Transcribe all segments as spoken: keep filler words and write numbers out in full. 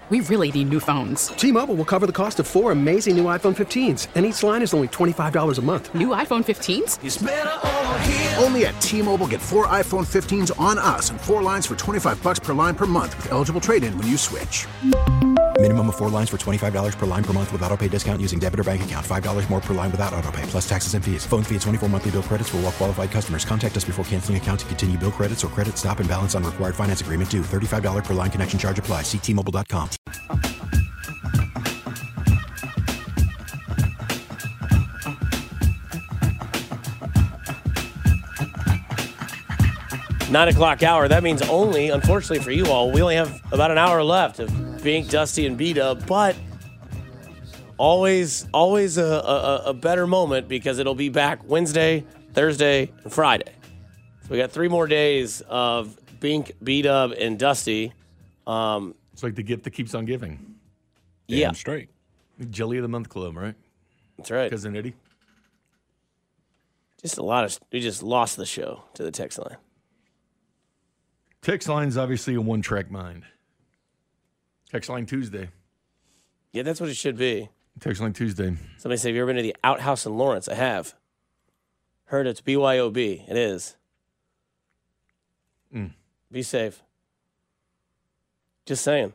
We really need new phones. T-Mobile will cover the cost of four amazing new iPhone fifteens, and each line is only twenty-five dollars a month. New iPhone fifteens? It's better over here. Only at T-Mobile, get four iPhone fifteens on us and four lines for twenty-five dollars per line per month with eligible trade-in when you switch. Minimum of four lines for twenty-five dollars per line per month with autopay discount using debit or bank account. five dollars more per line without autopay, plus taxes and fees. Phone fee at twenty-four monthly bill credits for well-qualified customers. Contact us before canceling account to continue bill credits or credit stop and balance on required finance agreement due. thirty-five dollars per line connection charge applies. See T Mobile dot com. Nine o'clock hour. That means only, unfortunately for you all, we only have about an hour left of Bink, Dusty, and B-Dub, but always, always a, a, a better moment because it'll be back Wednesday, Thursday, and Friday. So we got three more days of Bink, B-Dub, and Dusty. Um, it's like the gift that keeps on giving. Yeah. Damn straight. Jelly of the Month Club, right? That's right. Cousin Eddie. Just a lot of, we just lost the show to the text line. Text line's obviously a one-track mind. Text line Tuesday. Yeah, that's what it should be. Text line Tuesday. Somebody say, have you ever been to the Outhouse in Lawrence? I have. Heard it's B Y O B. It is. Mm. Be safe. Just saying.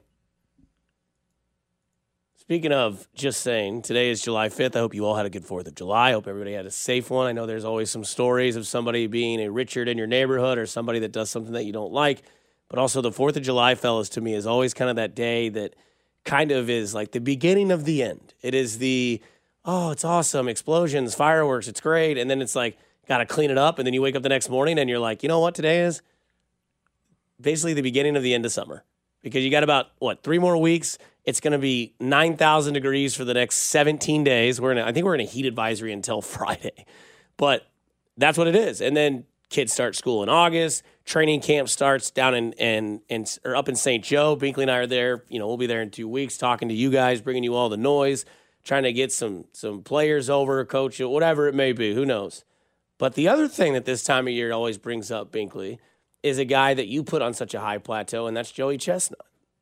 Speaking of just saying, today is July fifth. I hope you all had a good fourth of July. I hope everybody had a safe one. I know there's always some stories of somebody being a Richard in your neighborhood or somebody that does something that you don't like. But also the fourth of July, fellas, to me is always kind of that day that kind of is like the beginning of the end. It is the, oh, it's awesome, explosions, fireworks, it's great. And then it's like, got to clean it up. And then you wake up the next morning and you're like, you know what today is? Basically the beginning of the end of summer. Because you got about, what, three more weeks. It's going to be nine thousand degrees for the next seventeen days. We're in a, I think we're in a heat advisory until Friday. But that's what it is. And then kids start school in August. Training camp starts down in, in, in or up in Saint Joe. Binkley and I are there. You know, we'll be there in two weeks talking to you guys, bringing you all the noise, trying to get some some players over, coach, whatever it may be. Who knows? But the other thing that this time of year always brings up, Binkley, is a guy that you put on such a high plateau, and that's Joey Chestnut.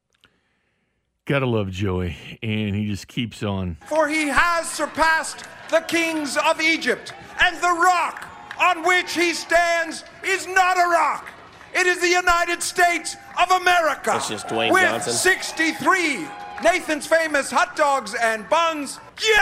Gotta love Joey, and he just keeps on. For he has surpassed the kings of Egypt, and the rock on which he stands is not a rock. It is the United States of America. That's just Dwayne with Johnson. sixty-three Nathan's Famous hot dogs and buns,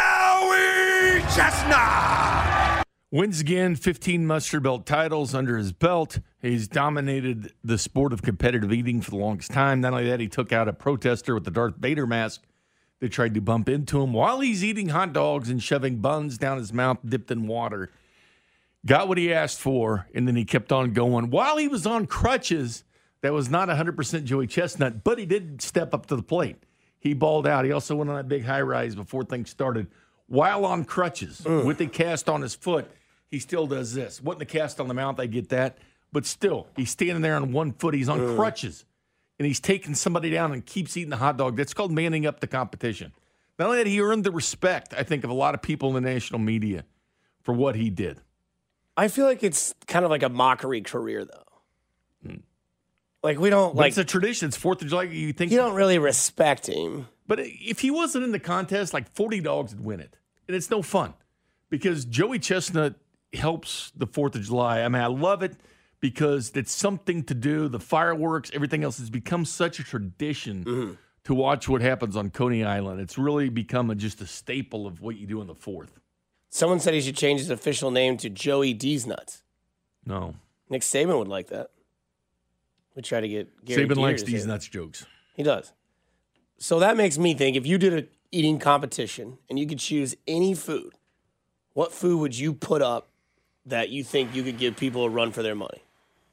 Joey Chestnut. Wins again, fifteen mustard belt titles under his belt. He's dominated the sport of competitive eating for the longest time. Not only that, he took out a protester with the Darth Vader mask that tried to bump into him while he's eating hot dogs and shoving buns down his mouth dipped in water. Got what he asked for, and then he kept on going. While he was on crutches, that was not one hundred percent Joey Chestnut, but he did step up to the plate. He balled out. He also went on that big high rise before things started. While on crutches, mm. with the cast on his foot, he still does this. Wasn't the cast on the mouth, I get that. But still, he's standing there on one foot. He's on mm. crutches. And he's taking somebody down and keeps eating the hot dog. That's called manning up the competition. Not only that, he earned the respect, I think, of a lot of people in the national media for what he did. I feel like it's kind of like a mockery career, though. Mm. Like, we don't, but like... it's a tradition. It's fourth of July. You think... You don't really respect him. But if he wasn't in the contest, like forty dogs would win it. And it's no fun. Because Joey Chestnut helps the fourth of July. I mean, I love it because it's something to do. The fireworks, everything else has become such a tradition mm-hmm. to watch what happens on Coney Island. It's really become a, just a staple of what you do on the fourth. Someone said he should change his official name to Joey D's Nuts. No. Nick Saban would like that. We try to get Gary Saban Gear likes to D's say Nuts jokes. He does. So that makes me think, if you did an eating competition and you could choose any food, what food would you put up that you think you could give people a run for their money?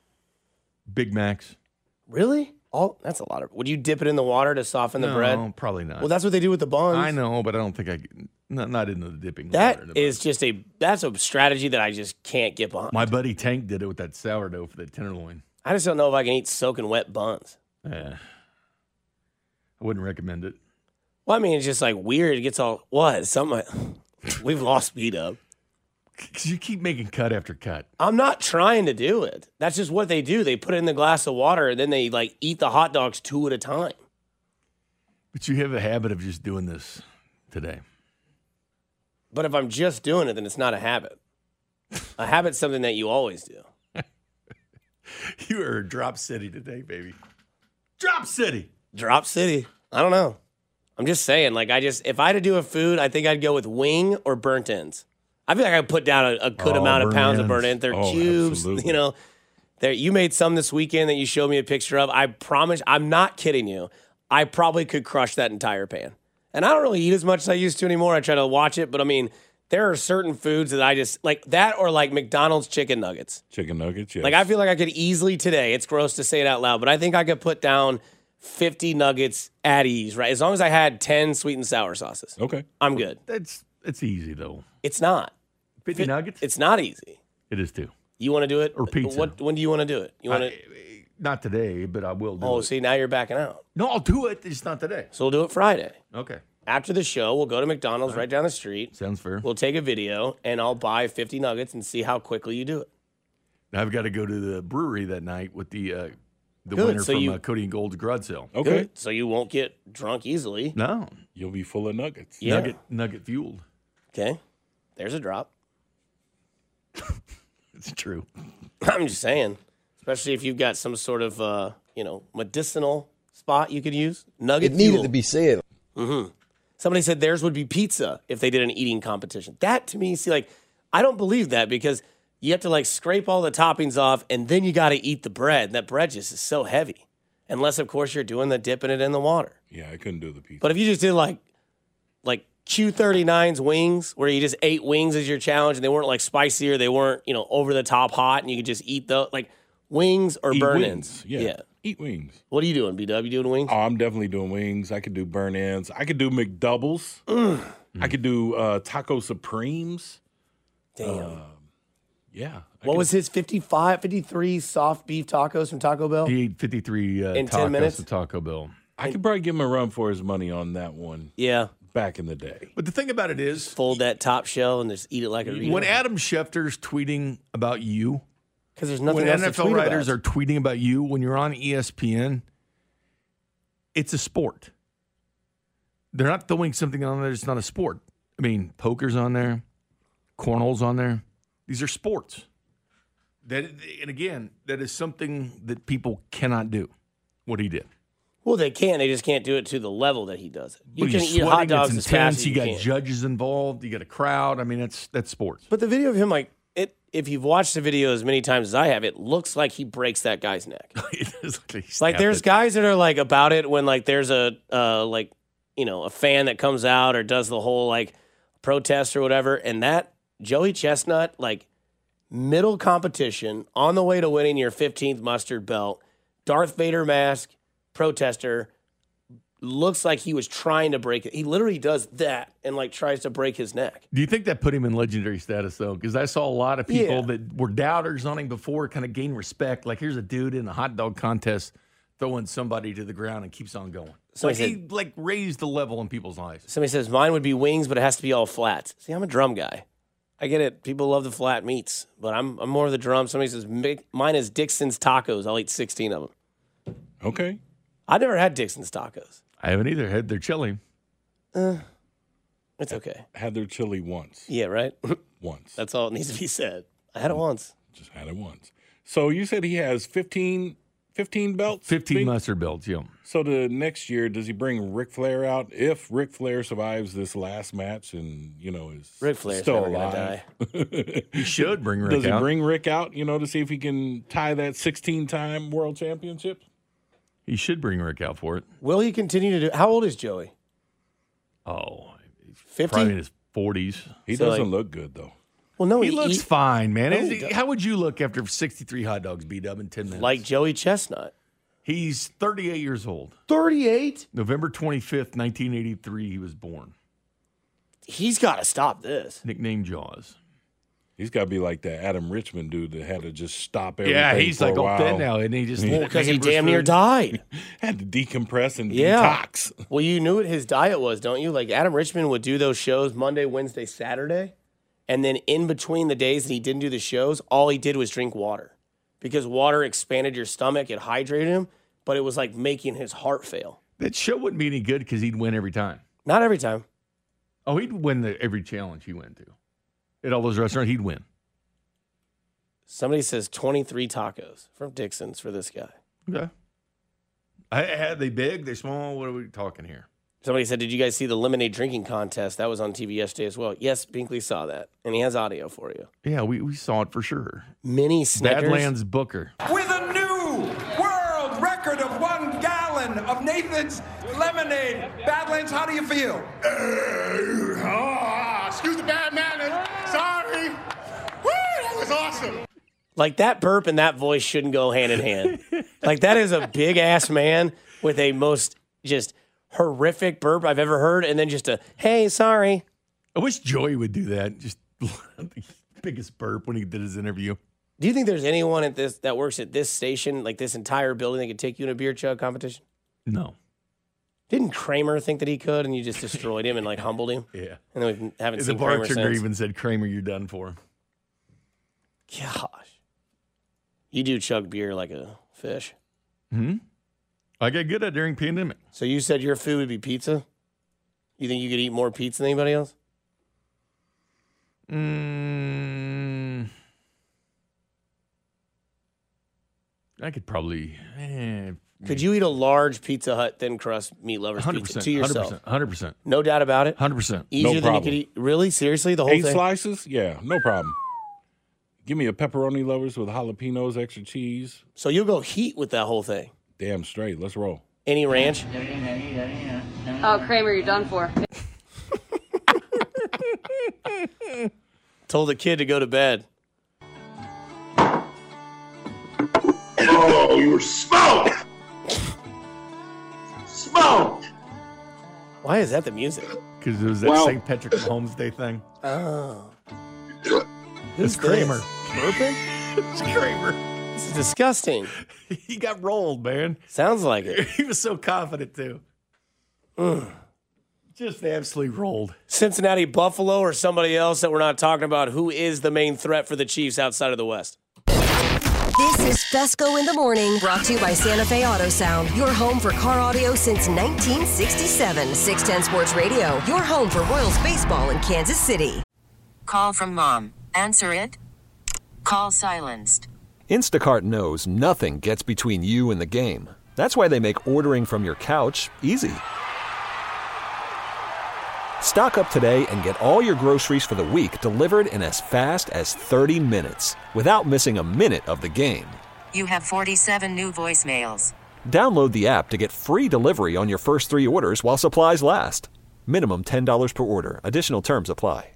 Big Macs. Really? All that's a lot of. Would you dip it in the water to soften the no, bread? No, probably not. Well, that's what they do with the buns. I know, but I don't think I not not into the dipping. That water is just a that's a strategy that I just can't get behind. My buddy Tank did it with that sourdough for that tenderloin. I just don't know if I can eat soaking wet buns. Yeah, I wouldn't recommend it. Well, I mean, it's just like weird. It gets all what something. We've lost speed up. Because you keep making cut after cut. I'm not trying to do it. That's just what they do. They put it in the glass of water, and then they, like, eat the hot dogs two at a time. But you have a habit of just doing this today. But if I'm just doing it, then it's not a habit. A habit's something that you always do. You are Drop City today, baby. Drop City. Drop City. I don't know. I'm just saying, like, I just, if I had to do a food, I think I'd go with wing or burnt ends. I feel like I put down a, a good Oh, amount of burnt pounds of ends. burnt ends. They're Oh, cubes, absolutely. you know. There, you made some this weekend that you showed me a picture of. I promise, I'm not kidding you. I probably could crush that entire pan. And I don't really eat as much as I used to anymore. I try to watch it, but I mean, there are certain foods that I just, like that or like McDonald's chicken nuggets. Chicken nuggets, yes. Like, I feel like I could easily today, it's gross to say it out loud, but I think I could put down fifty nuggets at ease, right? As long as I had ten sweet and sour sauces. Okay. I'm good. That's it's easy though. It's not. fifty nuggets? It's not easy. It is too. You want to do it? Or pizza. What? When do you want to do it? You want to? I- Not today, but I will do Oh, it. see, now you're backing out. No, I'll do it. It's not today. So we'll do it Friday. Okay. After the show, we'll go to McDonald's right down the street. Sounds fair. We'll take a video, and I'll buy fifty nuggets and see how quickly you do it. Now I've got to go to the brewery that night with the uh, the Good, winner so from you- uh, Cody and Gold's garage sale. Okay. Good. So you won't get drunk easily. No, You'll be full of nuggets. Yeah. nugget nugget fueled. Okay. There's a drop. It's true. I'm just saying, especially if you've got some sort of, uh, you know, medicinal spot you could use. Nugget It needed fuel. to be said. Somebody said theirs would be pizza if they did an eating competition. That to me, see, like, I don't believe that because you have to like scrape all the toppings off and then you got to eat the bread. That bread just is so heavy. Unless, of course, you're doing the dipping it in the water. Yeah, I couldn't do the pizza. But if you just did like, like Q thirty-nine's wings, where you just ate wings as your challenge and they weren't like spicy or they weren't, you know, over the top hot and you could just eat the like wings or Eat burn wings. ends. Yeah. Eat wings. What are you doing, B W? You doing wings? Oh, I'm definitely doing wings. I could do burn ends. I could do McDoubles. Mm. I could do uh, Taco Supremes. Damn. Yeah. I what could- was his fifty-five, fifty-three soft beef tacos from Taco Bell? He ate fifty-three uh, In ten tacos minutes? at Taco Bell. I could probably give him a run for his money on that one Yeah. back in the day. But the thing about it is, Fold that top shell and just eat it like a when Adam Schefter's tweeting about you, because there's nothing when else N F to L tweet writers about. are tweeting about you, when you're on E S P N, it's a sport. They're not throwing something on there. It's not a sport. I mean, poker's on there, cornhole's on there. These are sports. That and again, that is something that people cannot do. What he did. Well, they can. They just can't do it to the level that he does it. You But can he's eat hot sweating, dogs it's as fast intense. as You you got can. judges involved. You got a crowd. I mean, that's that's sports. But the video of him, like it, if you've watched the video as many times as I have, it looks like he breaks that guy's neck. It is like, he Like snapped there's it. guys that are like about it when like there's a uh like you know a fan that comes out or does the whole like protest or whatever, and that Joey Chestnut like middle competition on the way to winning your fifteenth mustard belt, Darth Vader mask, protester, looks like he was trying to break it. He literally does that and like tries to break his neck. Do you think that put him in legendary status though? Because I saw a lot of people Yeah. that were doubters on him before kind of gain respect. Like here's a dude in a hot dog contest throwing somebody to the ground and keeps on going. So like Somebody he like raised the level in people's eyes. Somebody says mine would be wings, but it has to be all flats. See, I'm a drum guy. I get it. People love the flat meats, but I'm I'm more of the drum. Somebody says "Mi- mine is Dixon's tacos. I'll eat sixteen of them. Okay. I never had Dixon's tacos. I haven't either. Had their chili. It's okay. Had their chili once. Yeah, right. Once. That's all it needs to be said. I had it once. Just had it once. So you said he has fifteen, fifteen belts? Fifteen Big- mustard belts. Yeah. So the next year, does he bring Ric Flair out? If Ric Flair survives this last match and, you know, is Ric Flair's still never gonna alive. He should bring Rick Does he out. bring Rick out, you know, to see if he can tie that sixteen-time world championship? He should bring Rick out for it. Will he continue to do? How old is Joey? Oh, Fifty. probably in his forties. He So, doesn't like- look good, though. Well, no, He he, looks eat fine, man. No, Is he he- does. how would you look after sixty-three hot dogs beat up in ten minutes? like Joey Chestnut. He's thirty-eight years old. thirty-eight. November twenty-fifth, nineteen eighty-three, he was born. He's got to stop this. Nicknamed Jaws. He's got to be like that Adam Richmond dude that had to just stop everything. Yeah, he's for like a all while. dead now, and he just Well, because he damn near died. Had to decompress and Yeah. detox. Well, you knew what his diet was, don't you? Like Adam Richmond would do those shows Monday, Wednesday, Saturday. And then in between the days that he didn't do the shows, all he did was drink water. Because water expanded your stomach, it hydrated him, but it was like making his heart fail. That show wouldn't be any good because he'd win every time. Not every time. Oh, he'd win the, every challenge he went to. At all those restaurants, he'd win. Somebody says twenty-three tacos from Dixon's for this guy. Okay. I, are they big? They small? What are we talking here? Somebody said, did you guys see the lemonade drinking contest? That was on T V yesterday as well. Yes, Binkley saw that, and he has audio for you. Yeah, we, we saw it for sure. Mini Snickers. Badlands Booker. With a new world record of one gallon of Nathan's lemonade. Badlands, how do you feel? Uh, oh, excuse the bad man. Sorry. Woo, that was awesome. Like, that burp and that voice shouldn't go hand in hand. Like, that is a big-ass man with a most just horrific burp I've ever heard, and then just a, hey, sorry. I wish Joey would do that. Just the biggest burp when he did his interview. Do you think there's anyone at this that works at this station, like this entire building, that could take you in a beer chug competition? No. Didn't Kramer think that he could, and you just destroyed him and, like, humbled him? Yeah. And then we haven't The seen Kramer bartender since. even said, Kramer, you're done for. Gosh. You do chug beer like a fish. Hmm? I got good at it during pandemic. So you said your food would be pizza? You think you could eat more pizza than anybody else? Mm, I could probably. Eh, Could you eat a large Pizza Hut thin crust meat lovers one hundred pizza percent, to yourself? one hundred percent. one hundred percent. No doubt about it. one hundred percent. Easier No than you problem. could eat. Really? Seriously? The whole Eight thing? slices? Yeah, no problem. Give me a pepperoni lovers with jalapenos, extra cheese. So you'll go heat with that whole thing? Damn straight. Let's roll. Any ranch? Oh, Kramer, you're done for. Told the kid to go to bed. Oh, you were smoked. Smoked. Why is that the music? Because it was that Well- Saint Patrick Mahomes Day thing. Oh. It's Kramer. Burping? It's Kramer. This is disgusting. He got rolled, man. Sounds like it. He was so confident, too. Just absolutely rolled. Cincinnati, Buffalo, or somebody else that we're not talking about, who is the main threat for the Chiefs outside of the West? This is Fesco in the Morning, brought to you by Santa Fe Auto Sound, your home for car audio since nineteen sixty-seven. six ten Sports Radio, your home for Royals baseball in Kansas City. Call from mom. Answer it. Call silenced. Instacart knows nothing gets between you and the game. That's why they make ordering from your couch easy. Stock up today and get all your groceries for the week delivered in as fast as thirty minutes without missing a minute of the game. You have forty-seven new voicemails. Download the app to get free delivery on your first three orders while supplies last. Minimum ten dollars per order. Additional terms apply.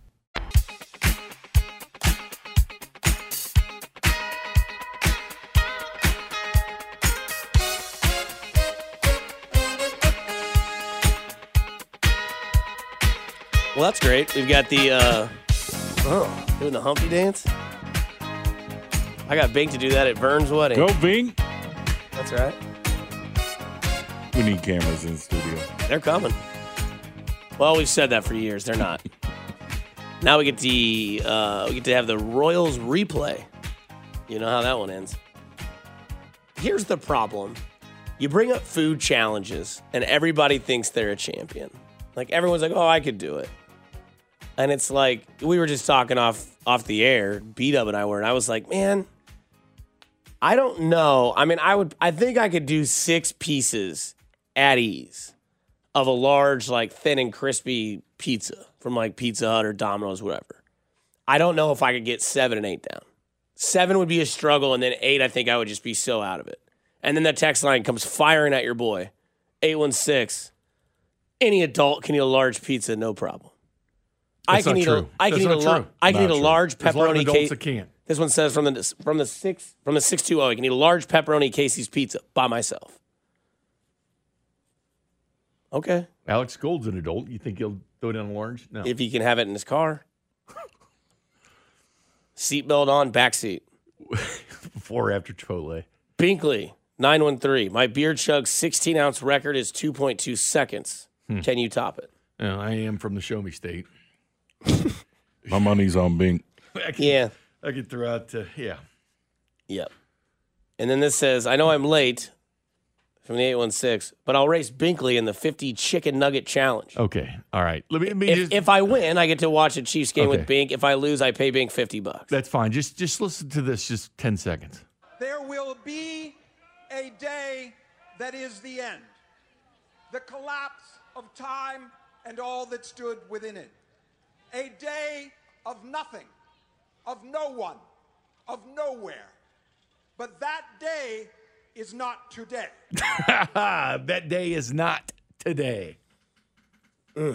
Well, that's great. We've got the, uh, oh, doing the Humpty dance. I got Bink to do that at Vern's wedding. Go, Bink. That's right. We need cameras in the studio. They're coming. Well, we've said that for years. They're not. Now we get the uh, we get to have the Royals replay. You know how that one ends. Here's the problem. You bring up food challenges, and everybody thinks they're a champion. Like, everyone's like, oh, I could do it. And it's like, we were just talking off off the air, B-Dub and I were, and I was like, man, I don't know. I mean, I would, I think I could do six pieces at ease of a large, like, thin and crispy pizza from, like, Pizza Hut or Domino's, whatever. I don't know if I could get seven and eight down. Seven would be a struggle, and then eight, I think I would just be so out of it. And then the text line comes firing at your boy. eight one six. Any adult can eat a large pizza, no problem. That's I can not eat true. a I can That's eat a not lar- true. I can Not eat a true. large There's a lot of pepperoni adults case. that can't. This one says from the from the six from the six two zero. I can eat a large pepperoni Casey's pizza by myself. Okay, Alex Gold's an adult. You think he'll throw down large? No. if he can have it in his car. Seatbelt on, back seat. Before or after Chipotle. Binkley nine one three. My beer chug sixteen ounce record is two point two seconds. Hmm. Can you top it? Yeah, I am from the Show Me State. My money's on Bink. I can, Yeah. I could throw out, uh, yeah. Yep. And then this says, I know I'm late. from the eight one six, but I'll race Binkley in the fifty chicken nugget challenge. Okay. All right. Let me, let me if, just, if I win, I get to watch a Chiefs game Okay. with Bink. If I lose, I pay Bink fifty bucks. That's fine. Just just listen to this just ten seconds. There will be a day that is the end. The collapse of time and all that stood within it. A day of nothing, of no one, of nowhere. But that day is not today. That day is not today. Ugh.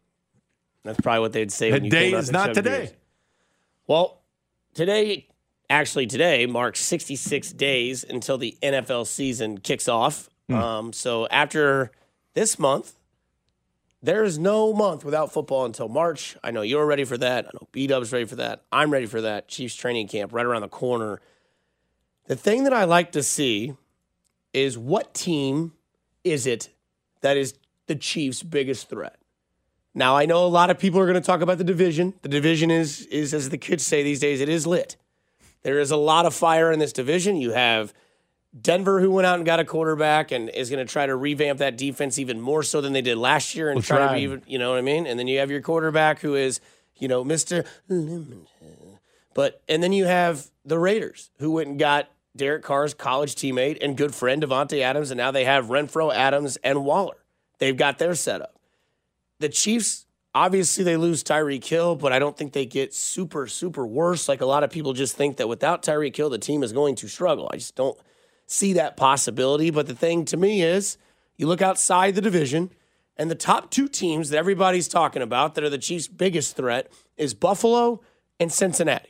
That's probably what they'd say. That when you day came out is to not Chug today. Beers. Well, today, actually today, marks sixty-six days until the N F L season kicks off. Hmm. Um, so after this month, there is no month without football until March. I know you're ready for that. I know B-Dub's ready for that. I'm ready for that. Chiefs training camp right around the corner. The thing that I like to see is what team is it that is the Chiefs' biggest threat? Now, I know a lot of people are going to talk about the division. The division is, is, as the kids say these days, it is lit. There is a lot of fire in this division. You have Denver, who went out and got a quarterback and is going to try to revamp that defense even more so than they did last year and We'll try try. to be even, you know what I mean? And then you have your quarterback who is, you know, Mister Limited. But, and then you have the Raiders, who went and got Derek Carr's college teammate and good friend, Devontae Adams, and now they have Renfro, Adams, and Waller. They've got their setup. The Chiefs, obviously they lose Tyreek Hill, but I don't think they get super, super worse. Like a lot of people just think that without Tyreek Hill, the team is going to struggle. I just don't see that possibility. But the thing to me is, you look outside the division, and the top two teams that everybody's talking about that are the Chiefs' biggest threat is Buffalo and Cincinnati.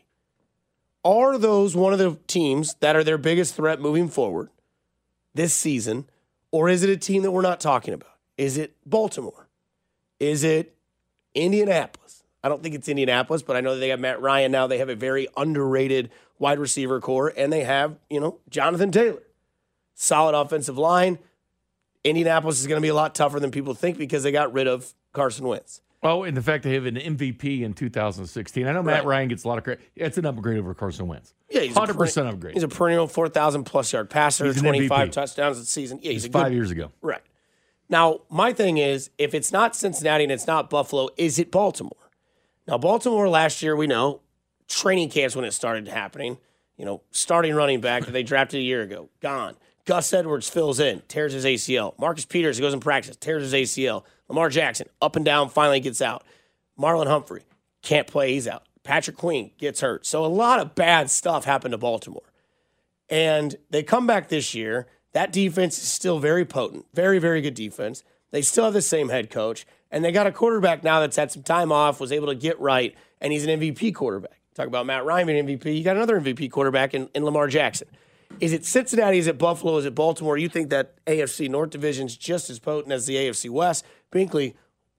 Are those one of the teams that are their biggest threat moving forward this season, or is it a team that we're not talking about? Is it Baltimore? Is it Indianapolis? I don't think it's Indianapolis, but I know that they have Matt Ryan now. They have a very underrated wide receiver core, and they have, you know, Jonathan Taylor. Solid offensive line. Indianapolis is going to be a lot tougher than people think because they got rid of Carson Wentz. Oh, and the fact they have an M V P in two thousand sixteen. I know Matt Right. Ryan gets a lot of credit. It's an upgrade over Carson Wentz. Yeah, he's one hundred percent a, upgrade. He's a perennial four thousand plus yard passer, He's an twenty-five M V P. touchdowns a season. Yeah, he's It's a good, five years ago. Right. Now, my thing is, if it's not Cincinnati and it's not Buffalo, is it Baltimore? Now, Baltimore last year, we know, training camps when it started happening, you know, starting running back that they drafted a year ago, gone. Gus Edwards fills in, tears his A C L. Marcus Peters goes in practice, tears his A C L. Lamar Jackson, up and down, finally gets out. Marlon Humphrey, can't play, he's out. Patrick Queen gets hurt. So a lot of bad stuff happened to Baltimore. And they come back this year. That defense is still very potent, very, very good defense. They still have the same head coach. And they got a quarterback now that's had some time off, was able to get right, and he's an M V P quarterback. Talk about Matt Ryan being M V P. You got another M V P quarterback in, in Lamar Jackson. Is it Cincinnati? Is it Buffalo? Is it Baltimore? You think that A F C North division is just as potent as the A F C West? Binkley,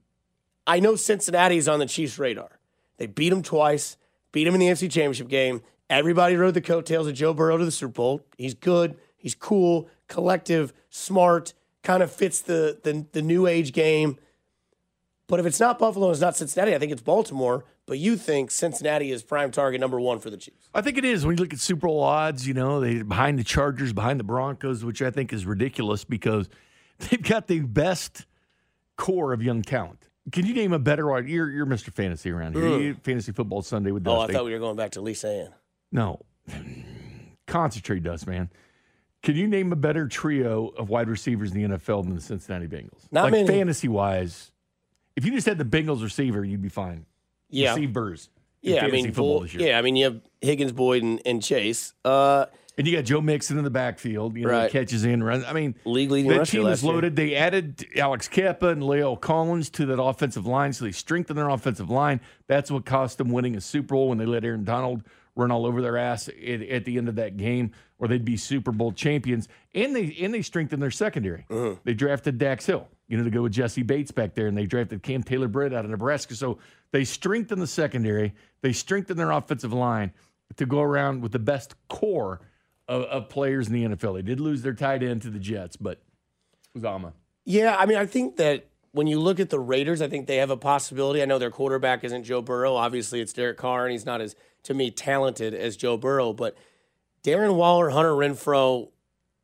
I know Cincinnati is on the Chiefs' radar. They beat them twice, beat them in the A F C Championship game. Everybody rode the coattails of Joe Burrow to the Super Bowl. He's good. He's cool, collective, smart, kind of fits the, the, the new age game. But if it's not Buffalo and it's not Cincinnati, I think it's Baltimore. But you think Cincinnati is prime target number one for the Chiefs? I think it is. When you look at Super Bowl odds, you know, they behind the Chargers, behind the Broncos, which I think is ridiculous because they've got the best core of young talent. Can you name a better wide? You're, you're Mister Fantasy around here. Mm. You Fantasy Football Sunday with Oh, Dusty. I thought we were going back to Lisa Ann. No. Concentrate, Dust, man. Can you name a better trio of wide receivers in the N F L than the Cincinnati Bengals? Not like many. fantasy-wise, if you just had the Bengals receiver, you'd be fine. Yeah. Receivers. in Yeah, I fantasy mean, football Bull, this year. yeah, I mean, you have Higgins, Boyd, and, and Chase. Uh, And you got Joe Mixon in the backfield. You know, Right. catches in, runs. I mean, league leading that rusher team last is year. loaded. They added Alex Keppa and Leo Collins to that offensive line, so they strengthened their offensive line. That's what cost them winning a Super Bowl when they let Aaron Donald run all over their ass at, at the end of that game, or they'd be Super Bowl champions. And they and they strengthened their secondary. Mm-hmm. They drafted Dax Hill, you know, to go with Jesse Bates back there, and they drafted Cam Taylor-Britt out of Nebraska. So they strengthened the secondary. They strengthened their offensive line to go around with the best core Of, of players in the N F L. They did lose their tight end to the Jets, but Uzama. Yeah, I mean, I think that when you look at the Raiders, I think they have a possibility. I know their quarterback isn't Joe Burrow. Obviously, it's Derek Carr, and he's not as, to me, talented as Joe Burrow. But Darren Waller, Hunter Renfrow,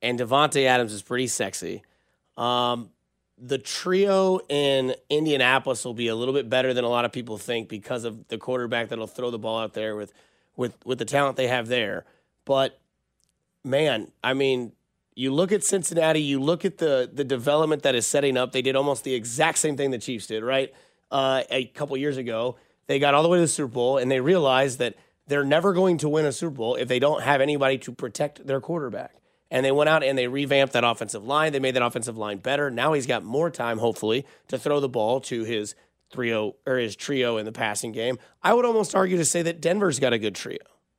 and Devontae Adams is pretty sexy. Um, the trio in Indianapolis will be a little bit better than a lot of people think because of the quarterback that'll throw the ball out there with, with, with the talent they have there. But, man, I mean, you look at Cincinnati, you look at the the development that is setting up. They did almost the exact same thing the Chiefs did, right? Uh, a couple years ago, they got all the way to the Super Bowl, and they realized that they're never going to win a Super Bowl if they don't have anybody to protect their quarterback. And they went out and they revamped that offensive line. They made that offensive line better. Now he's got more time, hopefully, to throw the ball to his trio or his trio in the passing game. I would almost argue to say that Denver's got a good trio.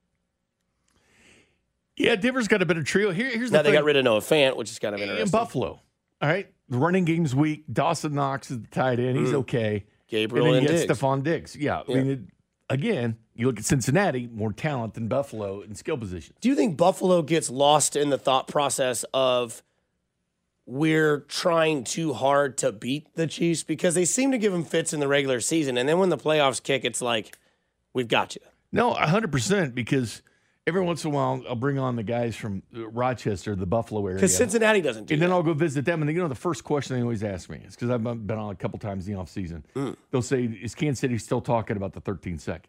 Yeah, Denver's got a better trio. Here, here's now the they thing. got rid of Noah Fant, which is kind of interesting. In Buffalo, all right, the running game's weak. Dawson Knox is the tight end. He's mm. okay. Gabriel and then and you get Diggs. Stephon Diggs. Yeah, yeah. I mean, it, again, you look at Cincinnati, more talent than Buffalo in skill positions. Do you think Buffalo gets lost in the thought process of we're trying too hard to beat the Chiefs? Because they seem to give them fits in the regular season, and then when the playoffs kick, it's like, we've got you. No, one hundred percent, because every once in a while, I'll bring on the guys from Rochester, the Buffalo area. Because Cincinnati doesn't do And that. then I'll go visit them. And, you know, the first question they always ask me is because I've been on a couple times in the offseason. Mm. They'll say, is Kansas City still talking about the thirteen seconds?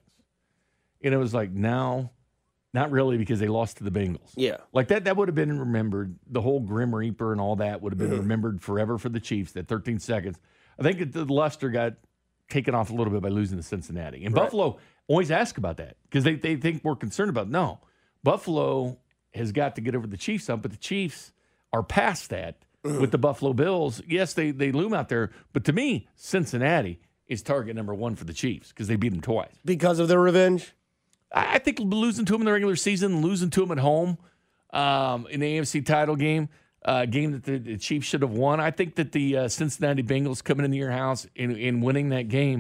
And it was like, no, not really, because they lost to the Bengals. Yeah. Like that, that would have been remembered. The whole Grim Reaper and all that would have been mm. remembered forever for the Chiefs, that thirteen seconds. I think the luster got taken off a little bit by losing to Cincinnati. And right. Buffalo always ask about that because they, they think we're concerned about it. No. Buffalo has got to get over the Chiefs up, but the Chiefs are past that mm. with the Buffalo Bills. Yes, they they loom out there, but to me, Cincinnati is target number one for the Chiefs because they beat them twice. Because of their revenge? I, I think losing to them in the regular season, losing to them at home um, in the A F C title game, a uh, game that the, the Chiefs should have won. I think that the uh, Cincinnati Bengals coming into your house and, and winning that game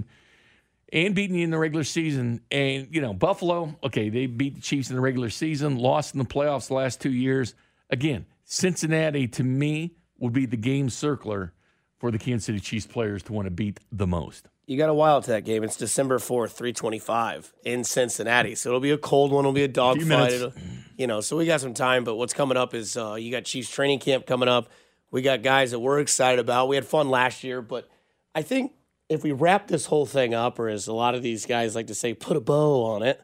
and beating you in the regular season. And, you know, Buffalo, okay, they beat the Chiefs in the regular season, lost in the playoffs the last two years. Again, Cincinnati, to me, would be the game circler for the Kansas City Chiefs players to want to beat the most. You got a while to that game. It's December fourth, three twenty-five in Cincinnati. So it'll be a cold one. It'll be a dogfight. You know, so we got some time. But what's coming up is uh, you got Chiefs training camp coming up. We got guys that we're excited about. We had fun last year, but I think if we wrap this whole thing up, or as a lot of these guys like to say, put a bow on it,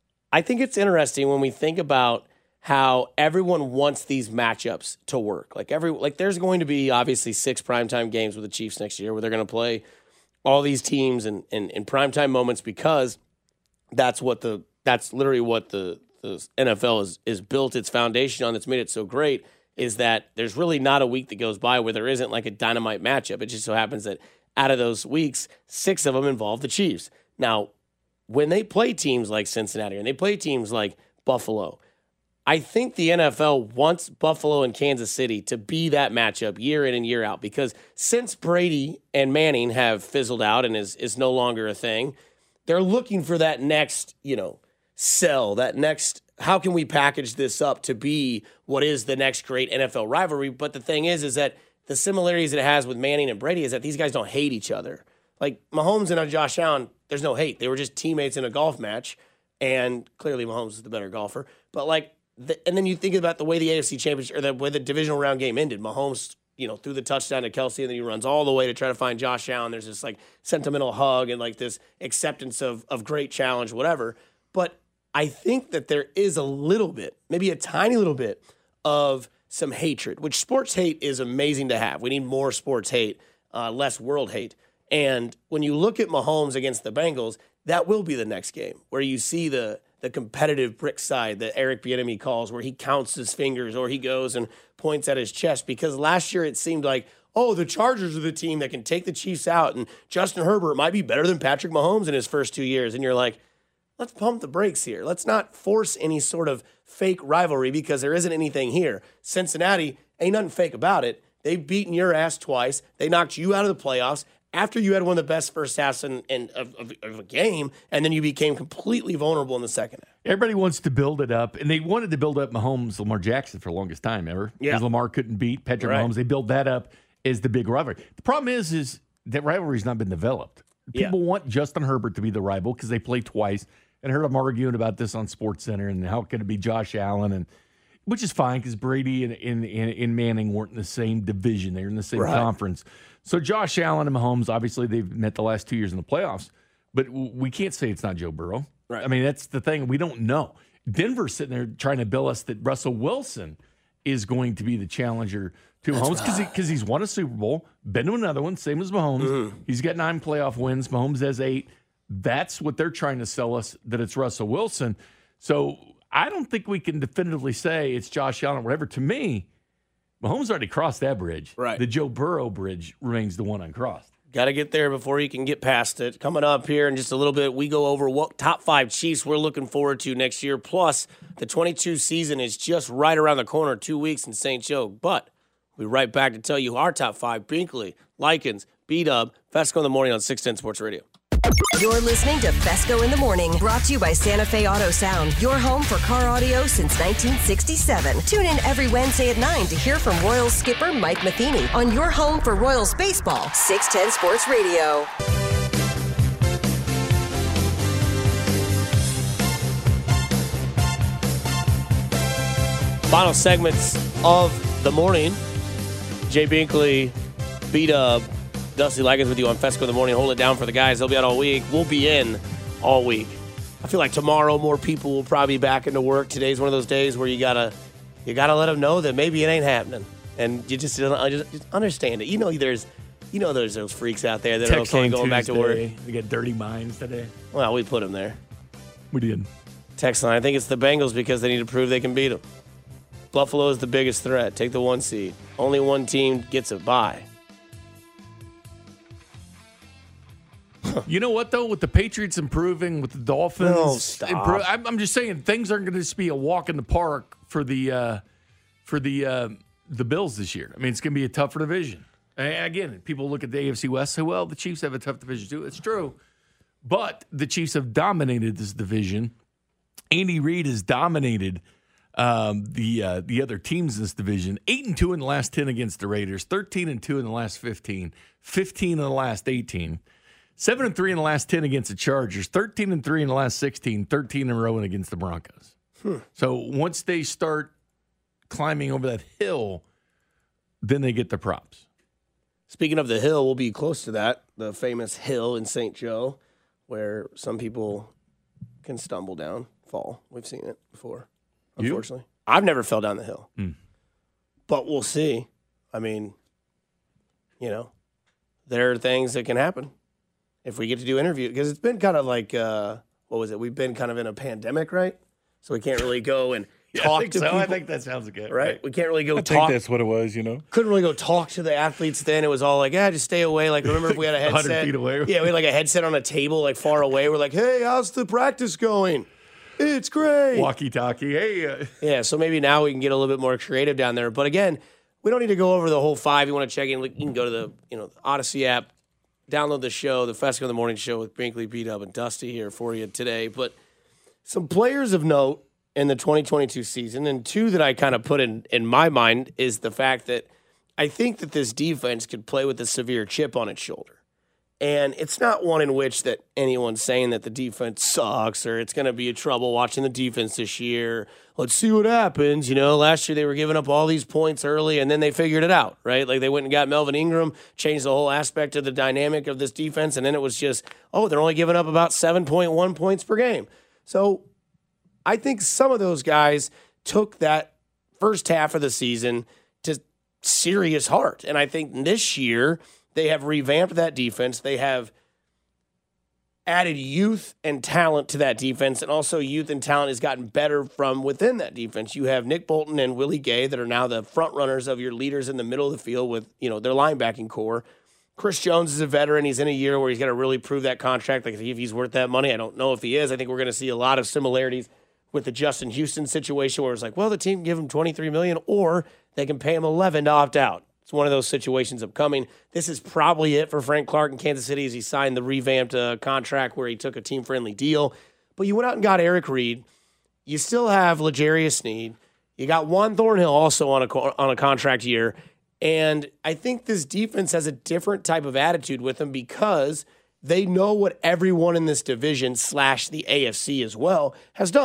I think it's interesting when we think about how everyone wants these matchups to work. Like every like there's going to be obviously six primetime games with the Chiefs next year where they're going to play all these teams in, in, in primetime moments because that's what the that's literally what the, the N F L is is built its foundation on, that's made it so great, is that there's really not a week that goes by where there isn't like a dynamite matchup. It just so happens that out of those weeks, six of them involve the Chiefs. Now, when they play teams like Cincinnati and they play teams like Buffalo, I think the N F L wants Buffalo and Kansas City to be that matchup year in and year out, because since Brady and Manning have fizzled out and is, is no longer a thing, they're looking for that next, you know, sell, that next, how can we package this up to be what is the next great N F L rivalry? But the thing is, is that the similarities it has with Manning and Brady is that these guys don't hate each other. Like Mahomes and Josh Allen, there's no hate. They were just teammates in a golf match, and clearly Mahomes is the better golfer. But like, the, and then you think about the way the A F C Championship or the way the divisional round game ended. Mahomes, you know, threw the touchdown to Kelsey, and then he runs all the way to try to find Josh Allen. There's this like sentimental hug and like this acceptance of of great challenge, whatever. But I think that there is a little bit, maybe a tiny little bit, of some hatred, which sports hate is amazing to have. We need more sports hate, uh, less world hate. And when you look at Mahomes against the Bengals, that will be the next game where you see the the competitive brick side that Eric Bieniemy calls, where he counts his fingers or he goes and points at his chest. Because last year it seemed like, oh, the Chargers are the team that can take the Chiefs out, and Justin Herbert might be better than Patrick Mahomes in his first two years. And you're like, let's pump the brakes here. Let's not force any sort of fake rivalry because there isn't anything here. Cincinnati, ain't nothing fake about it. They've beaten your ass twice. They knocked you out of the playoffs after you had one of the best first halves in, in, of, of, of a game, and then you became completely vulnerable in the second half. Everybody wants to build it up, and they wanted to build up Mahomes, Lamar Jackson for the longest time ever. Yeah. Because Lamar couldn't beat Patrick Right. Mahomes. They built that up as the big rivalry. The problem is, is that rivalry's not been developed. People Yeah. want Justin Herbert to be the rival because they play twice. And I heard them arguing about this on SportsCenter and how could it be Josh Allen. And which is fine because Brady and, and, and, and Manning weren't in the same division. They're in the same Right. conference. So Josh Allen and Mahomes, obviously, they've met the last two years in the playoffs. But w- we can't say it's not Joe Burrow. Right. I mean, that's the thing. We don't know. Denver's sitting there trying to bill us that Russell Wilson is going to be the challenger to That's Mahomes because he, 'cause he's won a Super Bowl, been to another one, same as Mahomes. Mm-hmm. He's got nine playoff wins. Mahomes has eight. That's what they're trying to sell us, that it's Russell Wilson. So I don't think we can definitively say it's Josh Allen or whatever. To me, Mahomes already crossed that bridge. Right. The Joe Burrow bridge remains the one uncrossed. Got to get there before you can get past it. Coming up here in just a little bit, we go over what top five Chiefs we're looking forward to next year. Plus, the twenty-two season is just right around the corner, two weeks in Saint Joe. But we'll be right back to tell you our top five. Binkley, Likens, B-Dub, Fesco in the Morning on six ten Sports Radio. You're listening to Fesco in the Morning, brought to you by Santa Fe Auto Sound, your home for car audio since nineteen sixty-seven. Tune in every Wednesday at nine to hear from Royals skipper Mike Matheny on your home for Royals baseball, six ten Sports Radio. Final segments of the morning. Jay Binkley, B-Dub, Dusty Likens with you on Fesco in the Morning. Hold it down for the guys. They'll be out all week. We'll be in all week. I feel like tomorrow more people will probably be back into work. Today's one of those days where you gotta you gotta let them know that maybe it ain't happening, and you just, just, just understand it. You know, there's you know there's those freaks out there that are Text okay line going back to work. Tuesday. We got dirty minds today. Well, we put them there. We did. Text line. I think it's the Bengals because they need to prove they can beat them. Buffalo is the biggest threat. Take the one seed. Only one team gets a bye. You know what, though? With the Patriots improving, with the Dolphins, No, stop. impro- I'm, I'm just saying things aren't going to just be a walk in the park for the uh, for the uh, the Bills this year. I mean, it's going to be a tougher division. And again, people look at the A F C West and say, well, the Chiefs have a tough division too. It's true. But the Chiefs have dominated this division. Andy Reid has dominated um, the uh, the other teams in this division. Eight and two in the last ten against the Raiders. Thirteen and two in the last fifteen. Fifteen in the last eighteen. Seven and three in the last ten against the Chargers. Thirteen and three in the last sixteen. Thirteen in a row against the Broncos. Hmm. So once they start climbing over that hill, then they get the props. Speaking of the hill, we'll be close to that, the famous hill in Saint Joe, where some people can stumble down, fall. We've seen it before, unfortunately. You? I've never fell down the hill. Mm. But we'll see. I mean, you know, there are things that can happen if we get to do interviews. Because it's been kind of like, uh, what was it? We've been kind of in a pandemic, right? So we can't really go and yeah, talk I think to so. people. I think that sounds good. Right? right? We can't really go I talk. think that's what it was, you know? Couldn't really go talk to the athletes then. It was all like, yeah, just stay away. Like, remember if we had a headset? one hundred feet away. Yeah, we had like a headset on a table like far away. We're like, hey, how's the practice going? It's great. Walkie-talkie. Hey. Uh... Yeah, so maybe now we can get a little bit more creative down there. But again, we don't need to go over the whole five. You want to check in, you can go to the you know the Odyssey app, download the show, the Fesco in the Morning show with Binkley, B-Dub, and Dusty here for you today. But some players of note in the twenty twenty-two season, and two that I kind of put in, in my mind is the fact that I think that this defense could play with a severe chip on its shoulder. And it's not one in which that anyone's saying that the defense sucks or it's going to be a trouble watching the defense this year. Let's see what happens. You know, last year they were giving up all these points early and then they figured it out, right? Like they went and got Melvin Ingram, changed the whole aspect of the dynamic of this defense, and then it was just, oh, they're only giving up about seven point one points per game. So I think some of those guys took that first half of the season to serious heart. And I think this year they have revamped that defense. They have added youth and talent to that defense, and also youth and talent has gotten better from within that defense. You have Nick Bolton and Willie Gay that are now the front runners of your leaders in the middle of the field with, you know, their linebacking core. Chris Jones is a veteran. He's in a year where he's got to really prove that contract. Like, if he's worth that money, I don't know if he is. I think we're going to see a lot of similarities with the Justin Houston situation where it's like, well, the team can give him twenty-three million dollars or they can pay him eleven to opt out. It's one of those situations upcoming. This is probably it for Frank Clark in Kansas City as he signed the revamped uh, contract where he took a team-friendly deal. But you went out and got Eric Reed. You still have L'Jarius Sneed. You got Juan Thornhill also on a on a contract year. And I think this defense has a different type of attitude with them because they know what everyone in this division slash the A F C as well has done.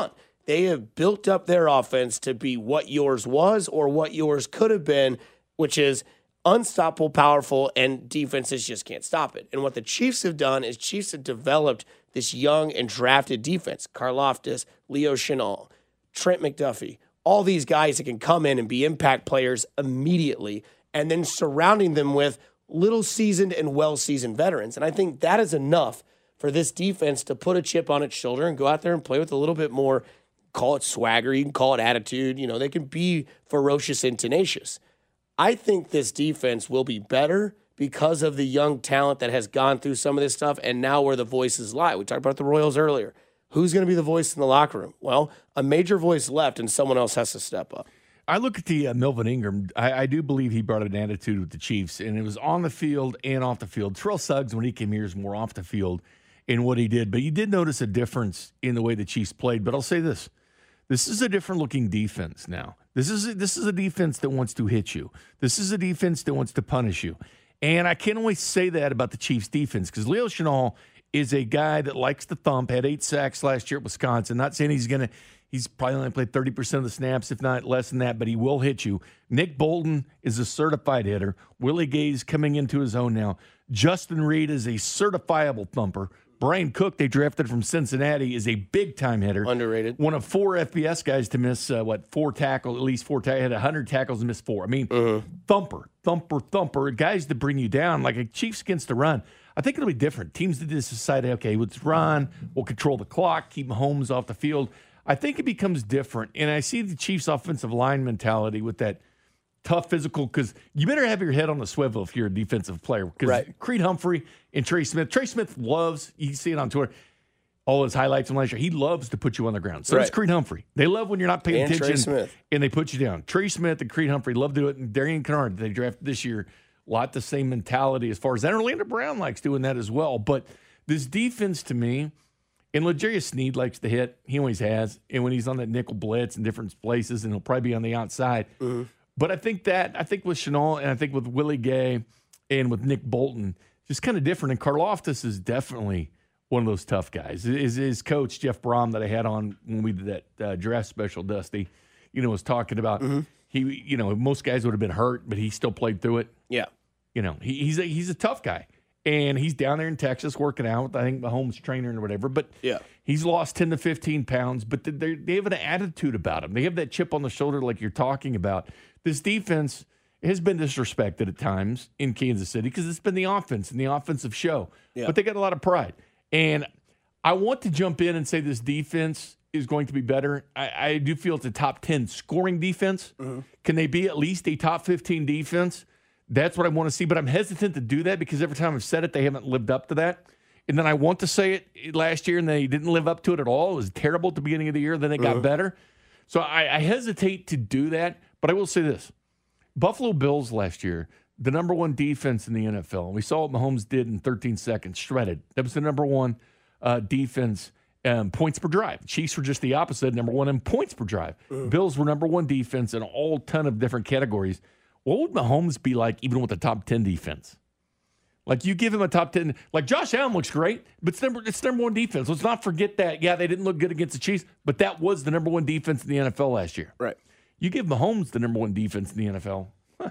they have built up their offense to be what yours was or what yours could have been, which is unstoppable, powerful, and defenses just can't stop it. And what the Chiefs have done is Chiefs have developed this young and drafted defense. Karlaftis, Leo Chenal, Trent McDuffie, all these guys that can come in and be impact players immediately, and then surrounding them with little seasoned and well-seasoned veterans. And I think that is enough for this defense to put a chip on its shoulder and go out there and play with a little bit more, call it swagger, you can call it attitude. You know, they can be ferocious and tenacious. I think this defense will be better because of the young talent that has gone through some of this stuff and now where the voices lie. We talked about the Royals earlier. Who's going to be the voice in the locker room? Well, a major voice left and someone else has to step up. I look at the uh, Melvin Ingram. I, I do believe he brought an attitude with the Chiefs, and it was on the field and off the field. Terrell Suggs, when he came here, is more off the field in what he did. But you did notice a difference in the way the Chiefs played. But I'll say this. This is a different-looking defense now. This is a, this is a defense that wants to hit you. This is a defense that wants to punish you. And I can't always say that about the Chiefs' defense because Leo Chenal is a guy that likes to thump, had eight sacks last year at Wisconsin. Not saying he's going to – he's probably only played thirty percent of the snaps, if not less than that, but he will hit you. Nick Bolton is a certified hitter. Willie Gay's coming into his own now. Justin Reed is a certifiable thumper. Brian Cook, they drafted from Cincinnati, is a big-time hitter. Underrated. One of four F B S guys to miss, uh, what, four tackles, at least four tackles. Had one hundred tackles and missed four. I mean, mm-hmm. thumper, thumper, thumper. Guys to bring you down, like a Chiefs against the run. I think it'll be different. Teams that just decide, okay, let's run. We'll control the clock, keep Mahomes off the field. I think it becomes different. And I see the Chiefs' offensive line mentality with that tough physical, because you better have your head on the swivel if you're a defensive player. Because right. Creed Humphrey and Trey Smith, Trey Smith loves, you can see it on Twitter, all his highlights from last year, he loves to put you on the ground. So right. does Creed Humphrey. They love when you're not paying and attention. Trey Smith. And they put you down. Trey Smith and Creed Humphrey love to do it. And Darian Kennard, they drafted this year, a lot the same mentality as far as that. Orlando Brown likes doing that as well. But this defense to me, and L'Jarius Sneed likes to hit. He always has. And when he's on that nickel blitz in different places, and he'll probably be on the outside. Mm-hmm. But I think that, I think with Chenal and I think with Willie Gay and with Nick Bolton, just kind of different. And Karlaftis is definitely one of those tough guys. His, his coach, Jeff Brom, that I had on when we did that uh, draft special, Dusty, you know, was talking about, mm-hmm. he, you know, most guys would have been hurt, but he still played through it. Yeah. You know, he, he's a, he's a tough guy. And he's down there in Texas working out with, I think, Mahomes' trainer or whatever. But yeah. he's lost ten to fifteen pounds. But they they have an attitude about him. They have that chip on the shoulder like you're talking about. This defense has been disrespected at times in Kansas City because it's been the offense and the offensive show. Yeah. But they got a lot of pride. And I want to jump in and say this defense is going to be better. I, I do feel it's a top ten scoring defense. Mm-hmm. Can they be at least a top fifteen defense? That's what I want to see, but I'm hesitant to do that because every time I've said it, they haven't lived up to that. And then I want to say it last year, and they didn't live up to it at all. It was terrible at the beginning of the year. Then it got uh-huh. better. So I, I hesitate to do that, but I will say this. Buffalo Bills last year, the number one defense in the N F L. And we saw what Mahomes did in thirteen seconds, shredded. That was the number one uh, defense um, points per drive. Chiefs were just the opposite, number one in points per drive. Uh-huh. Bills were number one defense in a whole ton of different categories. What would Mahomes be like even with a top ten defense? Like, you give him a top ten. Like, Josh Allen looks great, but it's number, it's number one defense. Let's not forget that. Yeah, they didn't look good against the Chiefs, but that was the number one defense in the N F L last year. Right. You give Mahomes the number one defense in the N F L. Huh.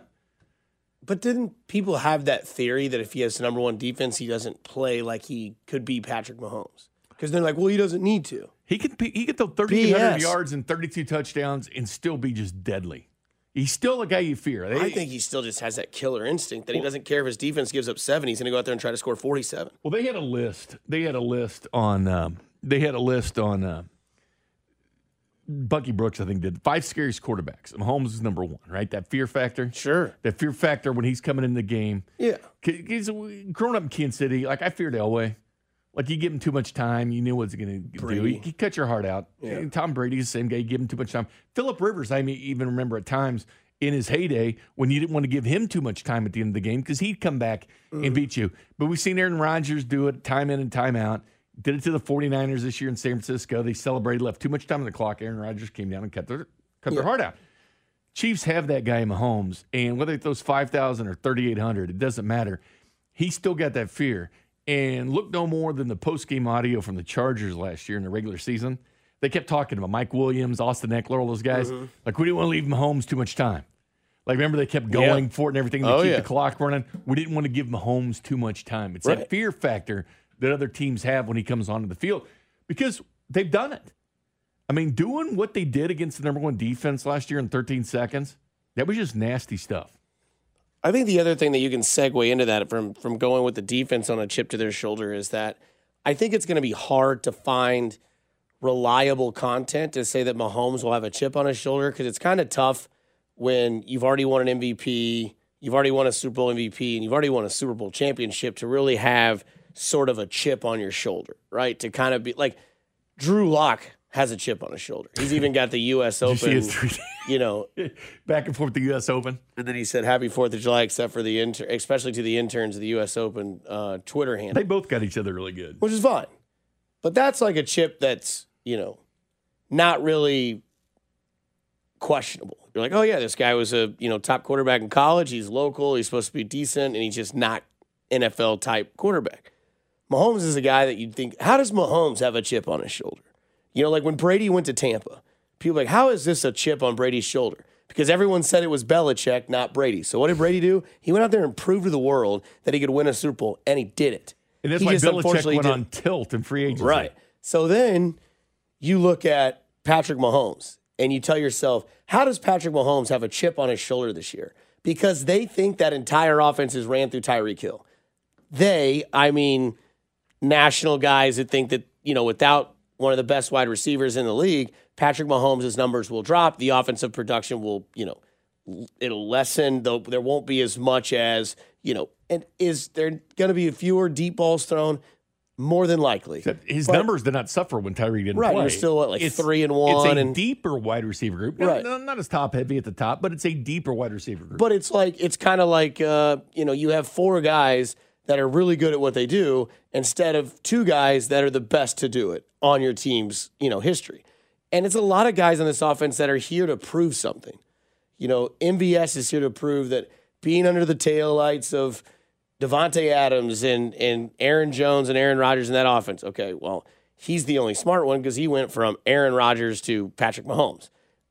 But didn't people have that theory that if he has the number one defense, he doesn't play like he could be Patrick Mahomes? Because they're like, well, he doesn't need to. He could, he could throw thirty-eight hundred yards and thirty-two touchdowns and still be just deadly. He's still a guy you fear. They, I think he still just has that killer instinct that well, he doesn't care if his defense gives up seven. He's going to go out there and try to score forty-seven. Well, they had a list. They had a list on. Um, they had a list on. Uh, Bucky Brooks, I think, did five scariest quarterbacks. Mahomes is number one, right? That fear factor. Sure. That fear factor when he's coming in the game. Yeah. He's growing up in Kansas City. Like, I feared Elway. Like, you give him too much time, you knew what he's going to do. He, he cut your heart out. Yeah. And Tom Brady's the same guy. You give him too much time. Phillip Rivers, I even remember at times in his heyday when you didn't want to give him too much time at the end of the game because he'd come back mm. and beat you. But we've seen Aaron Rodgers do it time in and time out. Did it to the 49ers this year in San Francisco. They celebrated, left too much time on the clock. Aaron Rodgers came down and cut their cut yeah. their heart out. Chiefs have that guy in Mahomes, and whether it throws five thousand or thirty-eight hundred, it doesn't matter. He's still got that fear. And look no more than the post-game audio from the Chargers last year in the regular season. They kept talking about Mike Williams, Austin Eckler, all those guys. Mm-hmm. Like, we didn't want to leave Mahomes too much time. Like, remember they kept going Yeah. for it and everything to Oh, keep yeah. the clock running? We didn't want to give Mahomes too much time. It's Right. that fear factor that other teams have when he comes onto the field because they've done it. I mean, doing what they did against the number one defense last year in thirteen seconds, that was just nasty stuff. I think the other thing that you can segue into that from from going with the defense on a chip to their shoulder is that I think it's going to be hard to find reliable content to say that Mahomes will have a chip on his shoulder because it's kind of tough when you've already won an M V P, you've already won a Super Bowl M V P, and you've already won a Super Bowl championship to really have sort of a chip on your shoulder, right? To kind of be like Drew Lock has a chip on his shoulder. He's even got the U S Open, you, see his you know, back and forth the U S Open. and then he said Happy Fourth of July, except for the inter- especially to the interns of the U S Open uh, Twitter handle. They both got each other really good, which is fine. But that's like a chip that's, you know, not really questionable. You're like, oh yeah, this guy was a, you know, top quarterback in college. He's local. He's supposed to be decent, and he's just not N F L type quarterback. Mahomes is a guy that you'd think, how does Mahomes have a chip on his shoulder? You know, like when Brady went to Tampa, people were like, how is this a chip on Brady's shoulder? Because everyone said it was Belichick, not Brady. So what did Brady do? He went out there and proved to the world that he could win a Super Bowl, and he did it. And that's he why just Belichick unfortunately went didn't. on tilt in free agency. Right. So then you look at Patrick Mahomes and you tell yourself, how does Patrick Mahomes have a chip on his shoulder this year? Because they think that entire offense is ran through Tyreek Hill. They, I mean, national guys that think that, you know, without one of the best wide receivers in the league, Patrick Mahomes' numbers will drop. The offensive production will, you know, it'll lessen, though there won't be as much as, you know, and is there going to be fewer deep balls thrown? More than likely. His But- numbers did not suffer when Tyreek didn't Right, play. you're still at like It's- three and It's one, a and deeper wide receiver group. No, Right. no, not as top heavy at the top, but it's a deeper wide receiver group. But it's like it's kind of like uh, you know, you have four guys that are really good at what they do instead of two guys that are the best to do it on your team's, you know, history. And it's a lot of guys on this offense that are here to prove something. You know, M V S is here to prove that being under the taillights of Devontae Adams and, and Aaron Jones and Aaron Rodgers in that offense. Okay, well, he's the only smart one because he went from Aaron Rodgers to Patrick Mahomes.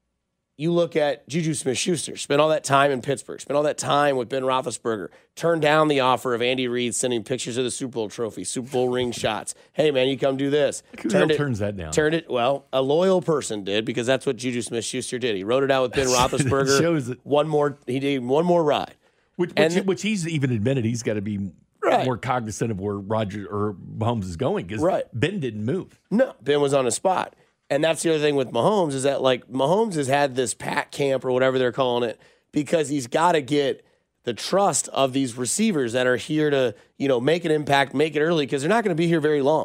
You look at Juju Smith-Schuster, spent all that time in Pittsburgh, spent all that time with Ben Roethlisberger, turned down the offer of Andy Reid sending pictures of the Super Bowl trophy, Super Bowl ring shots. Hey, man, you come do this. Who the hell turns that down? Turned it, well, a loyal person did because that's what Juju Smith-Schuster did. He wrote it out with Ben Roethlisberger. shows it. One more, he did one more ride. Which, which, And- which he's even admitted he's got to be Right. more cognizant of where Roger or Mahomes is going because Right. Ben didn't move. No, Ben was on the spot. And that's the other thing with Mahomes is that, like, Mahomes has had this pack camp or whatever they're calling it because he's got to get the trust of these receivers that are here to, you know, make an impact, make it early because they're not going to be here very long.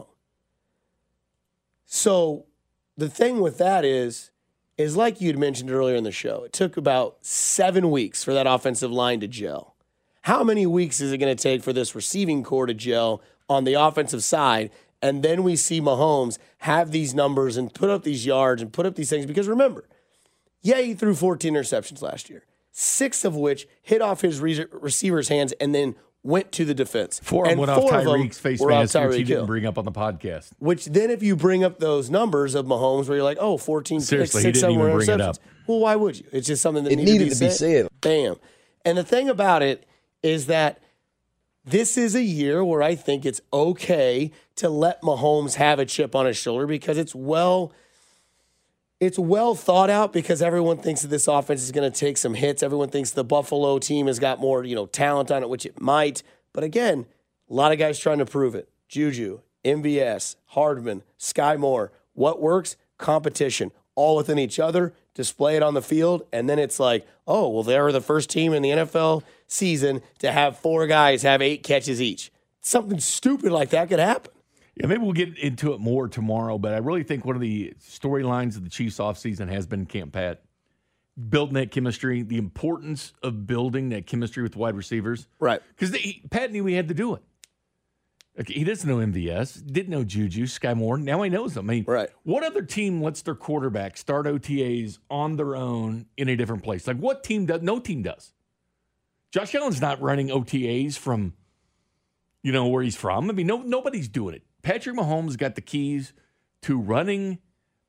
So the thing with that is, is like you'd mentioned earlier in the show, it took about seven weeks for that offensive line to gel. How many weeks is it going to take for this receiving core to gel on the offensive side? And then we see Mahomes have these numbers and put up these yards and put up these things. Because remember, yeah, he threw fourteen interceptions last year, six of which hit off his re- receiver's hands and then went to the defense. Four of and them went off four of them Tyreek's face were off mask, which he Tyreek Hill. didn't bring up on the podcast. Which then if you bring up those numbers of Mahomes where you're like, oh, fourteen, Seriously, six, he didn't seven even were bring it interceptions. up. Well, why would you? It's just something that It needed, needed to be, to be said. said. Bam. And the thing about it is that this is a year where I think it's okay to let Mahomes have a chip on his shoulder because it's well it's well thought out because everyone thinks that this offense is going to take some hits. Everyone thinks the Buffalo team has got more, you know, talent on it, which it might. But again, a lot of guys trying to prove it. Juju, M V S, Hardman, Sky Moore. What works? Competition. All within each other. Display it on the field. And then it's like, oh, well, they were the first team in the N F L season to have four guys have eight catches each. Something stupid like that could happen. Yeah, maybe we'll get into it more tomorrow, but I really think one of the storylines of the Chiefs offseason has been Camp Pat. Building that chemistry, the importance of building that chemistry with wide receivers. Right. Because Pat knew he had to do it. Okay, he doesn't know M V S, didn't know Juju, Sky Moore. Now he knows them. I mean, right. What other team lets their quarterback start O T As on their own in a different place? Like what team does? No team does. Josh Allen's not running O T As from, you know, where he's from. I mean, no, nobody's doing it. Patrick Mahomes got the keys to running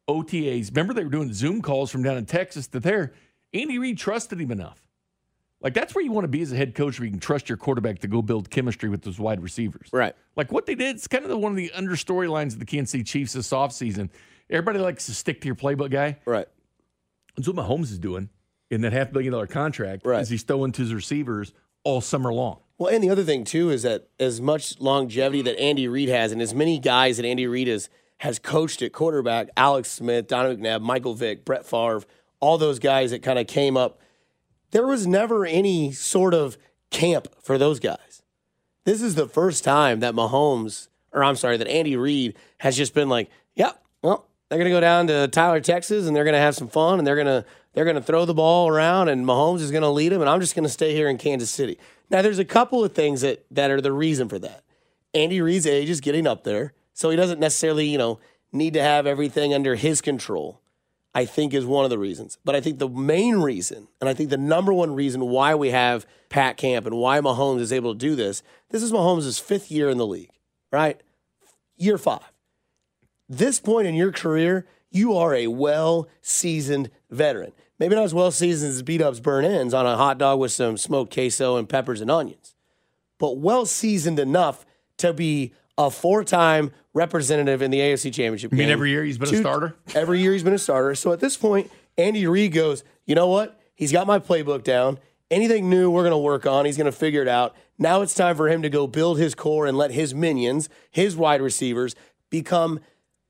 O T As. Remember, they were doing Zoom calls from down in Texas to there. Andy Reid trusted him enough. Like, that's where you want to be as a head coach, where you can trust your quarterback to go build chemistry with those wide receivers. Right. Like, what they did, it's kind of the, one of the under storylines of the Kansas City Chiefs this offseason. Everybody likes to stick to your playbook guy. Right. That's what Mahomes is doing in that half billion dollar contract. Right. Is he's throwing to his receivers all summer long. Well, and the other thing, too, is that as much longevity that Andy Reid has, and as many guys that Andy Reid has, has coached at quarterback, Alex Smith, Donovan McNabb, Michael Vick, Brett Favre, all those guys that kind of came up, there was never any sort of camp for those guys. This is the first time that Mahomes, or I'm sorry, that Andy Reid has just been like, yeah, well, they're going to go down to Tyler, Texas, and they're going to have some fun, and they're going to they're going to throw the ball around, and Mahomes is going to lead them, and I'm just going to stay here in Kansas City. Now, there's a couple of things that, that are the reason for that. Andy Reid's age is getting up there, so he doesn't necessarily, you know, need to have everything under his control, I think is one of the reasons. But I think the main reason, and I think the number one reason why we have Pat Camp and why Mahomes is able to do this, this is Mahomes' fifth year in the league, right? Year five. This point in your career, you are a well-seasoned veteran. Maybe not as well-seasoned as beat-ups burn ends on a hot dog with some smoked queso and peppers and onions, but well-seasoned enough to be a four-time representative in the A F C Championship game. You mean every year he's been Two, a starter? Every year he's been a starter. So at this point, Andy Reid goes, you know what? He's got my playbook down. Anything new we're going to work on, he's going to figure it out. Now it's time for him to go build his core and let his minions, his wide receivers, become,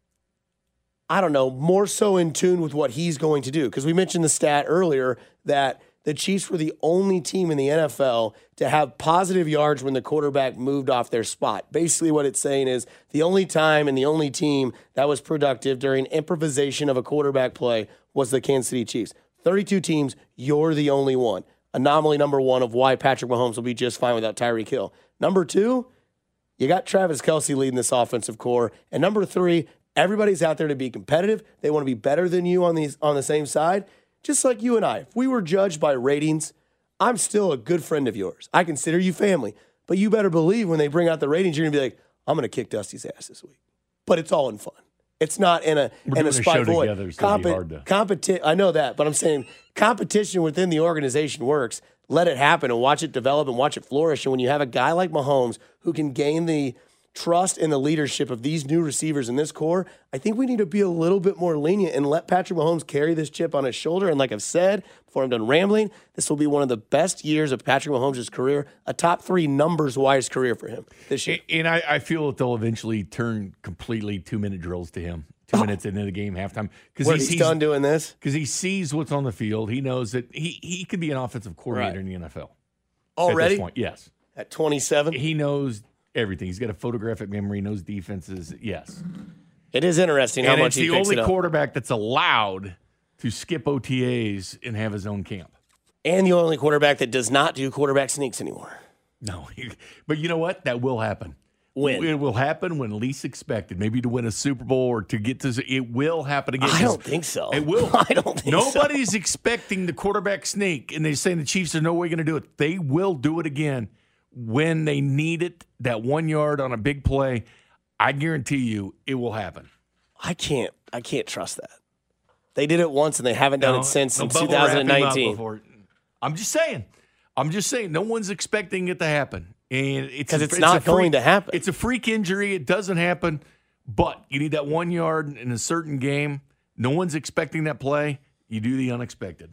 I don't know, more so in tune with what he's going to do. Because we mentioned the stat earlier that the Chiefs were the only team in the N F L to have positive yards when the quarterback moved off their spot. Basically what it's saying is the only time and the only team that was productive during improvisation of a quarterback play was the Kansas City Chiefs. thirty-two teams, you're the only one. Anomaly number one of why Patrick Mahomes will be just fine without Tyreek Hill. Number two, you got Travis Kelce leading this offensive core. And number three, everybody's out there to be competitive. They want to be better than you on these on the same side. Just like you and I. If we were judged by ratings, I'm still a good friend of yours. I consider you family. But you better believe when they bring out the ratings, you're going to be like, I'm going to kick Dusty's ass this week. But it's all in fun. It's not in a We're in a doing spite a show void. together, so it'd be hard to- competi- I know that, but I'm saying competition within the organization works. Let it happen and watch it develop and watch it flourish. And when you have a guy like Mahomes who can gain the trust and the leadership of these new receivers in this core, I think we need to be a little bit more lenient and let Patrick Mahomes carry this chip on his shoulder. And like I've said, before I'm done rambling, this will be one of the best years of Patrick Mahomes' career, a top three numbers-wise career for him this year. And I, I feel that they'll eventually turn completely two-minute drills to him. Two oh. minutes into the game, halftime. Because he's, he's done doing this? Because he sees what's on the field. He knows that he, he could be an offensive coordinator right. in the N F L. Already? At this point, yes. At twenty-seven? He knows everything. He's got a photographic memory, knows defenses. Yes. It is interesting how and much he picks it up. it's the only quarterback that's allowed to skip O T As and have his own camp. And the only quarterback that does not do quarterback sneaks anymore. No. But you know what? That will happen. When? It will happen when least expected. Maybe to win a Super Bowl or to get to – it will happen again. I don't think so. It will. I don't think Nobody's so. expecting the quarterback sneak, and they're saying the Chiefs are no way going to do it. They will do it again when they need it, that one yard on a big play. I guarantee you it will happen. I can't I can't trust that. They did it once, and they haven't done no, it since no in twenty nineteen. I'm just saying. I'm just saying. No one's expecting it to happen. And it's because it's, it's not a freak, going to happen. It's a freak injury. It doesn't happen. But you need that one yard in a certain game. No one's expecting that play. You do the unexpected.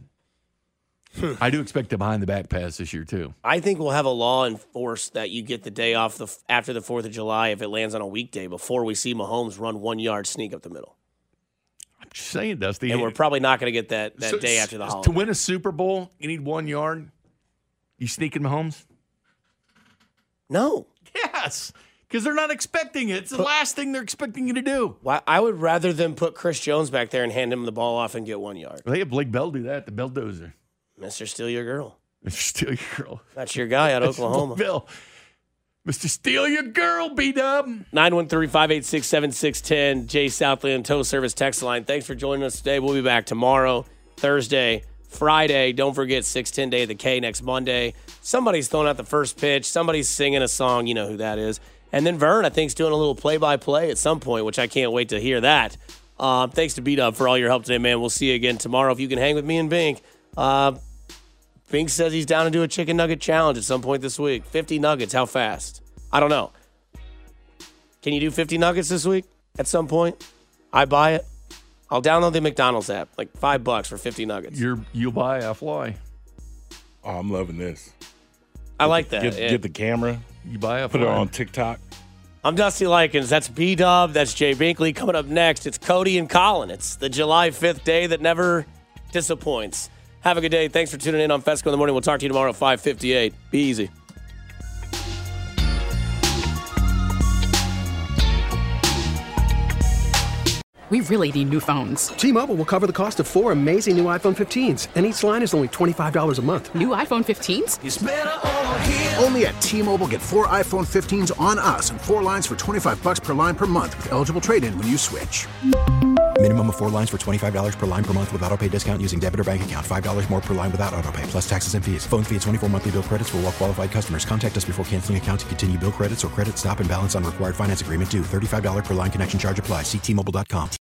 I do expect a behind the back pass this year too. I think we'll have a law enforced that you get the day off the after the fourth of July if it lands on a weekday before we see Mahomes run one yard sneak up the middle. I'm just saying, Dusty. And we're probably not going to get that, that so, day after the holiday. To win a Super Bowl, you need one yard. You sneaking Mahomes? No. Yes, because they're not expecting it. It's the put, last thing they're expecting you to do. Well, I would rather them put Chris Jones back there and hand him the ball off and get one yard. Well, they have Blake Bell do that, the Belldozer. Mister Steal Your Girl. Mister Steal Your Girl. That's your guy out of Oklahoma. Bill. Mister Steal Your Girl, B-Dub. nine one three, five eight six, seven six one zero. Jay Southland, Tow Service Text Line. Thanks for joining us today. We'll be back tomorrow, Thursday, Friday. Don't forget six ten Day of the K next Monday. Somebody's throwing out the first pitch. Somebody's singing a song. You know who that is. And then Vern, I think, is doing a little play-by-play at some point, which I can't wait to hear that Uh, thanks to B-Dub for all your help today, man. We'll see you again tomorrow if you can hang with me and Bink. Uh, Bink says he's down to do a chicken nugget challenge at some point this week. fifty nuggets, how fast? I don't know. Can you do fifty nuggets this week at some point? I buy it. I'll download the McDonald's app, like five bucks for fifty nuggets. You're, you'll buy, I fly. Oh, I'm loving this. I like that. Get, yeah. get the camera. You buy a Put it on TikTok. I'm Dusty Likens. That's B-Dub. That's Jay Binkley. Coming up next, it's Cody and Colin. It's the July fifth day that never disappoints. Have a good day. Thanks for tuning in on Fesco in the Morning. We'll talk to you tomorrow at five fifty-eight. Be easy. We really need new phones. T-Mobile will cover the cost of four amazing new iPhone fifteens, and each line is only twenty-five dollars a month. New iPhone fifteens? It's better over here. Only at T-Mobile, get four iPhone fifteens on us and four lines for twenty-five bucks per line per month with eligible trade-in when you switch. Minimum of four lines for twenty-five dollars per line per month with autopay discount using debit or bank account. five dollars more per line without autopay, plus taxes and fees. Phone fee at twenty-four monthly bill credits for well-qualified customers. Contact us before canceling account to continue bill credits or credit stop and balance on required finance agreement due. thirty-five dollars per line connection charge applies. See T Mobile dot com.